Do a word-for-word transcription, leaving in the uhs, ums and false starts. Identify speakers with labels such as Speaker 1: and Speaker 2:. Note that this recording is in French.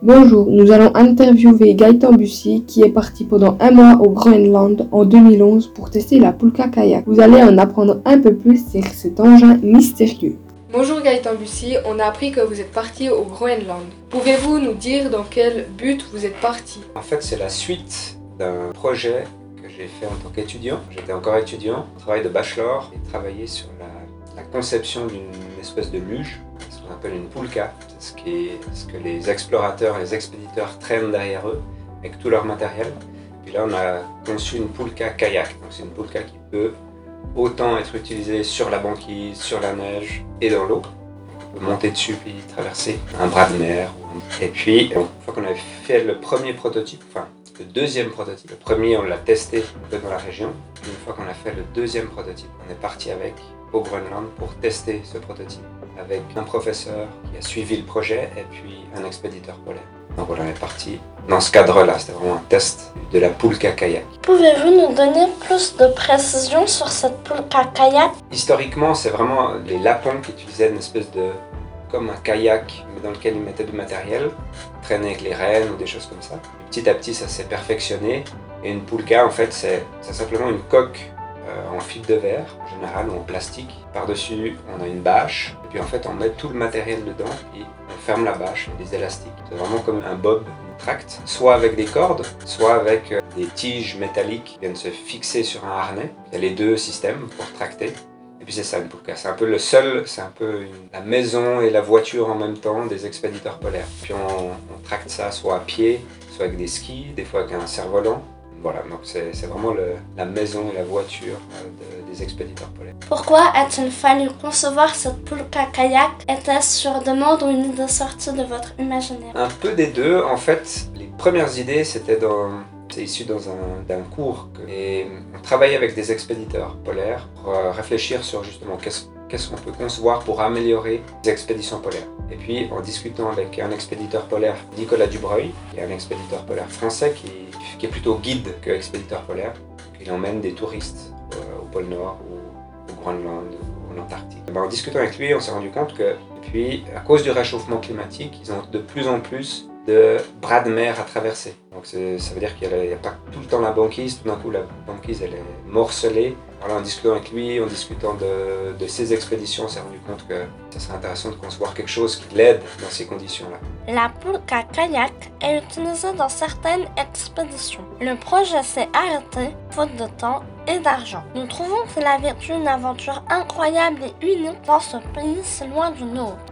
Speaker 1: Bonjour, nous allons interviewer Gaëtan Bussy qui est parti pendant un mois au Groenland en deux mille onze pour tester la Pulka kayak. Vous allez en apprendre un peu plus sur cet engin mystérieux. Bonjour Gaëtan Bussy, on a appris que vous êtes parti au Groenland. Pouvez-vous nous dire dans quel but vous êtes parti?
Speaker 2: En fait, c'est la suite d'un projet que j'ai fait en tant qu'étudiant. J'étais encore étudiant, travail de bachelor, et travaillé sur la, la conception d'une espèce de luge, ce qu'on appelle une pulka. C'est ce, qui est, ce que les explorateurs et les expéditeurs traînent derrière eux avec tout leur matériel. Puis là, on a conçu une pulka kayak. Donc, c'est une pulka qui peut autant être utilisée sur la banquise, sur la neige et dans l'eau. On peut monter dessus puis traverser un bras de mer. Et puis, une fois qu'on avait fait le premier prototype, enfin le deuxième prototype, le premier on l'a testé un peu dans la région. Une fois qu'on a fait le deuxième prototype, on est parti avec au Groenland pour tester ce prototype avec un professeur qui a suivi le projet et puis un expéditeur polaire. Donc voilà, on est parti dans ce cadre-là, c'était vraiment un test de la Pulka kayak.
Speaker 3: Pouvez-vous nous donner plus de précisions sur cette Pulka kayak?
Speaker 2: Historiquement, c'est vraiment les Lapons qui utilisaient une espèce de, comme un kayak, mais dans lequel ils mettaient du matériel, traînaient avec les rênes ou des choses comme ça. Petit à petit, ça s'est perfectionné. Et une Pulka, en fait, c'est, c'est simplement une coque euh, en fibre de verre, en général, ou en plastique. Par-dessus, on a une bâche. Et puis en fait, on met tout le matériel dedans et on ferme la bâche avec des élastiques. C'est vraiment comme un bob, une tracte, soit avec des cordes, soit avec euh, des tiges métalliques qui viennent se fixer sur un harnais. Il y a les deux systèmes pour tracter. Et puis c'est ça une Pulka, c'est un peu le seul, c'est un peu une, la maison et la voiture en même temps des expéditeurs polaires. Puis on, on tracte ça soit à pied, soit avec des skis, des fois avec un cerf-volant. Voilà, donc c'est, c'est vraiment le, la maison et la voiture de, des expéditeurs polaires.
Speaker 3: Pourquoi a-t-il fallu concevoir cette Pulka kayak? Était-ce sur demande ou une idée sortie de votre imaginaire?
Speaker 2: Un peu des deux, en fait, les premières idées c'était dans... C'est issu dans un, d'un cours et on travaillait avec des expéditeurs polaires pour réfléchir sur justement qu'est-ce, qu'est-ce qu'on peut concevoir pour améliorer les expéditions polaires. Et puis en discutant avec un expéditeur polaire, Nicolas Dubreuil, qui est un expéditeur polaire français qui, qui est plutôt guide que expéditeur polaire, il emmène des touristes au, au pôle Nord, ou au Groenland, ou en Antarctique. Et ben, en discutant avec lui, on s'est rendu compte que, puis, à cause du réchauffement climatique, ils ont de plus en plus de bras de mer à traverser. Donc c'est, ça veut dire qu'il n'y a, a pas tout le temps la banquise, tout d'un coup la banquise elle est morcelée. Alors en discutant avec lui, en discutant de, de ses expéditions, on s'est rendu compte que ça serait intéressant de concevoir quelque chose qui l'aide dans ces conditions-là.
Speaker 3: La Pulka kayak est utilisée dans certaines expéditions. Le projet s'est arrêté faute de temps et d'argent. Nous trouvons qu'il a vécu une aventure incroyable et unique dans ce pays si loin du nôtre.